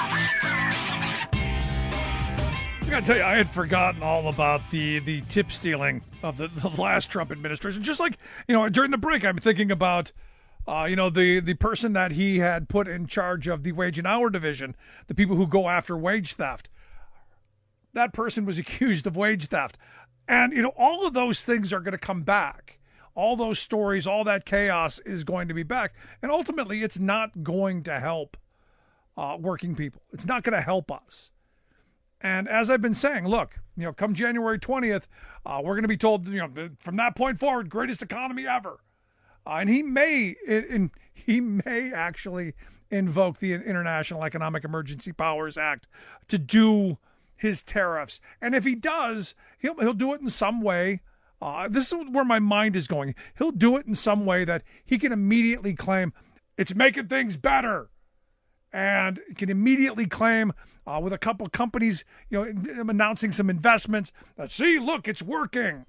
gotta tell you, I had forgotten all about the tip stealing of the last Trump administration. Just like, during the break, I'm thinking about, the person that he had put in charge of the wage and hour division, the people who go after wage theft. That person was accused of wage theft. And, all of those things are going to come back. All those stories, all that chaos is going to be back. And ultimately, it's not going to help working people. It's not going to help us. And as I've been saying, look, come January 20th, we're going to be told, from that point forward, greatest economy ever. And he may actually invoke the International Economic Emergency Powers Act to do his tariffs. And if he does, he'll do it in some way. This is where my mind is going. He'll do it in some way that he can immediately claim it's making things better. And can immediately claim with a couple of companies, announcing some investments that, see, look, it's working.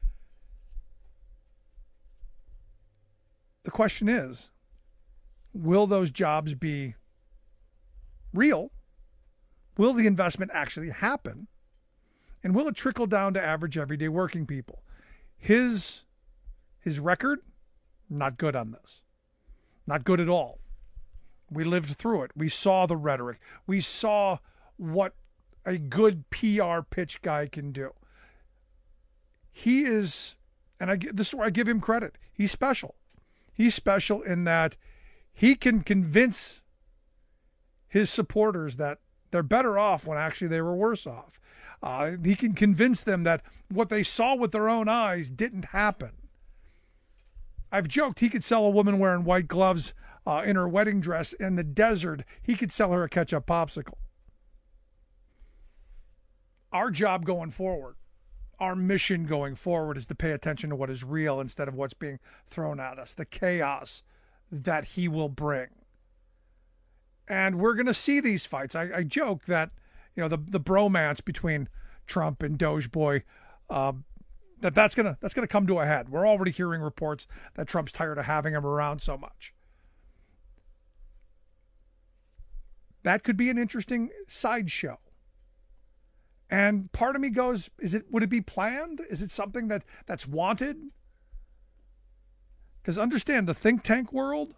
The question is, will those jobs be real? Will the investment actually happen? And will it trickle down to average everyday working people? His record, not good on this. Not good at all. We lived through it. We saw the rhetoric. We saw what a good PR pitch guy can do. He is, and this is where I give him credit, he's special. He's special in that he can convince his supporters that they're better off when actually they were worse off. He can convince them that what they saw with their own eyes didn't happen. I've joked he could sell a woman wearing white gloves in her wedding dress in the desert. He could sell her a ketchup popsicle. Our job going forward, our mission going forward, is to pay attention to what is real instead of what's being thrown at us, the chaos that he will bring. And we're going to see these fights. I joke that, the bromance between Trump and Dogeboy, that's going to come to a head. We're already hearing reports that Trump's tired of having him around so much. That could be an interesting sideshow. And part of me goes, would it be planned? Is it something that's wanted? Because understand, the think tank world,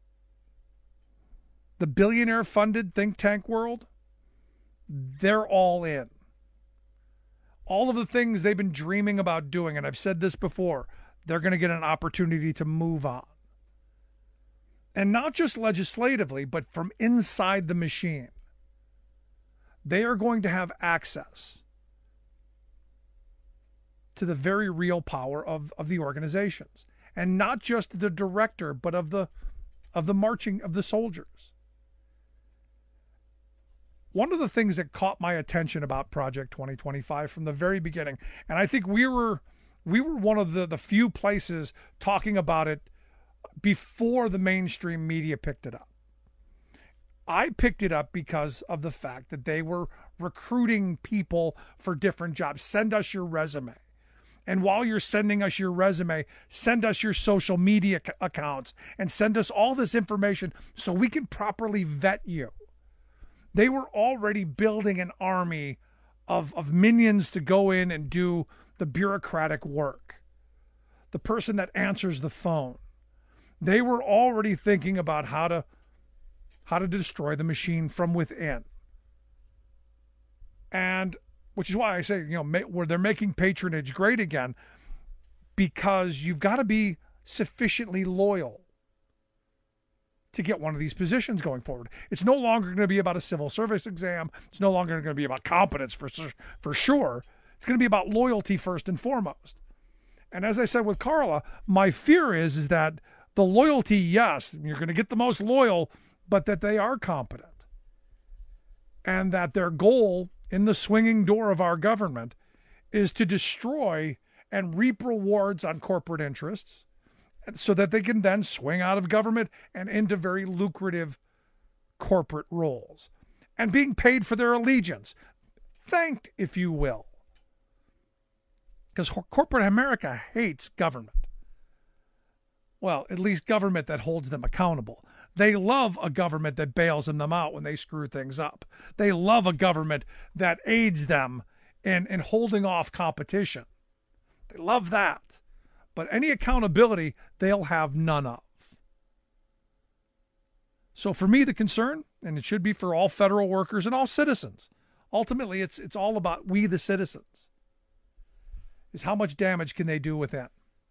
the billionaire-funded think tank world, they're all in. All of the things they've been dreaming about doing, and I've said this before, they're going to get an opportunity to move on. And not just legislatively, but from inside the machine. They are going to have access to the very real power of the organizations. And not just the director, but of the marching of the soldiers. One of the things that caught my attention about Project 2025 from the very beginning, and I think we were one of the few places talking about it before the mainstream media picked it up. I picked it up because of the fact that they were recruiting people for different jobs. Send us your resume. And while you're sending us your resume, send us your social media accounts and send us all this information so we can properly vet you. They were already building an army of minions to go in and do the bureaucratic work. The person that answers the phone. They were already thinking about how to destroy the machine from within. And which is why I say, where they're making patronage great again, because you've got to be sufficiently loyal to get one of these positions going forward. It's no longer going to be about a civil service exam. It's no longer going to be about competence for sure. It's going to be about loyalty first and foremost. And as I said with Carla, my fear is that the loyalty, yes, you're going to get the most loyal, but that they are competent. And that their goal in the swinging door of our government is to destroy and reap rewards on corporate interests so that they can then swing out of government and into very lucrative corporate roles and being paid for their allegiance. Thanked, if you will. Because corporate America hates government. Well, at least government that holds them accountable. They love a government that bails them out when they screw things up. They love a government that aids them in holding off competition. They love that. But any accountability, they'll have none of. So for me, the concern, and it should be for all federal workers and all citizens, ultimately it's all about we the citizens, is how much damage can they do within.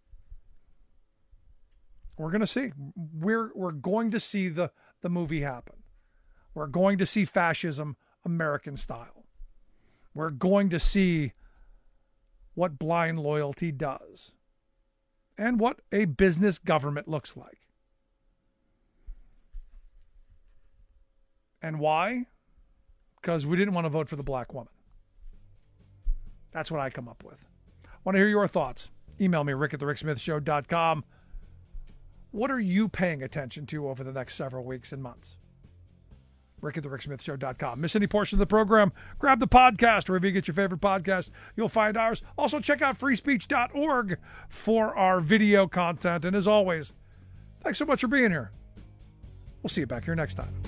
We're going to see. We're going to see the movie happen. We're going to see fascism American style. We're going to see what blind loyalty does and what a business government looks like. And why? Because we didn't want to vote for the black woman. That's what I come up with. Want to hear your thoughts? Email me, rick@thericksmithshow.com. What are you paying attention to over the next several weeks and months? rick@thericksmithshow.com. Miss any portion of the program? Grab the podcast wherever you get your favorite podcast. You'll find ours. Also, check out freespeech.org for our video content. And as always, thanks so much for being here. We'll see you back here next time.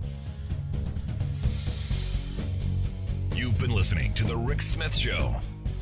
You've been listening to The Rick Smith Show.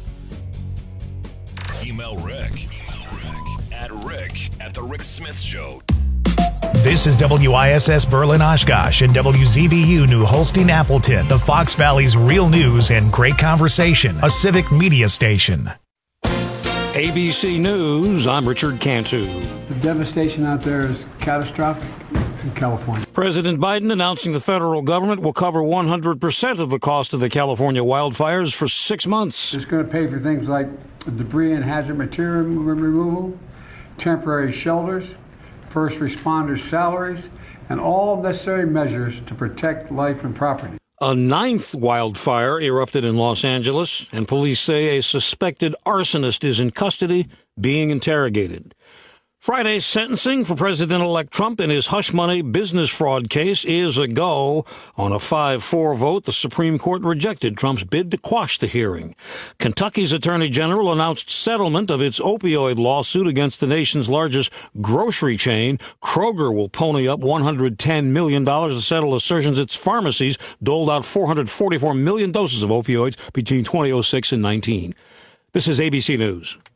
Email Rick at rick@thericksmithshow. This is WISS Berlin Oshkosh and WZBU New Holstein Appleton, the Fox Valley's real news and great conversation, a civic media station. ABC News, I'm Richard Cantu. The devastation out there is catastrophic in California. President Biden announcing the federal government will cover 100% of the cost of the California wildfires for 6 months. It's going to pay for things like debris and hazard material removal, temporary shelters, first responders' salaries, and all necessary measures to protect life and property. A 9th wildfire erupted in Los Angeles, and police say a suspected arsonist is in custody, being interrogated. Friday's sentencing for President-elect Trump in his hush money business fraud case is a go. On a 5-4 vote, the Supreme Court rejected Trump's bid to quash the hearing. Kentucky's Attorney General announced settlement of its opioid lawsuit against the nation's largest grocery chain. Kroger will pony up $110 million to settle assertions its pharmacies doled out 444 million doses of opioids between 2006 and 19. This is ABC News.